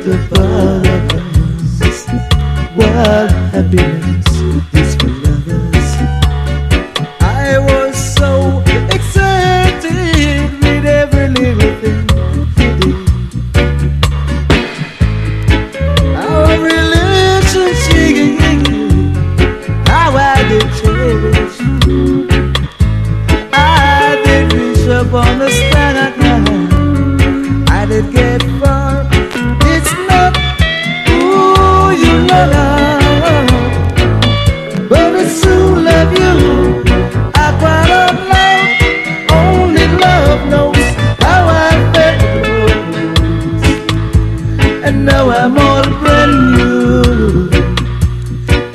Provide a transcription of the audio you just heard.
of others. What happiness is for lovers. I was so excited with every little thing you did. Our relationship, how I did cherish you. I did reach up on the stalagmite. I did get far. It's not who you love, but it's who love you. I cried out loud. Only love knows how I felt. And now I'm all brand new.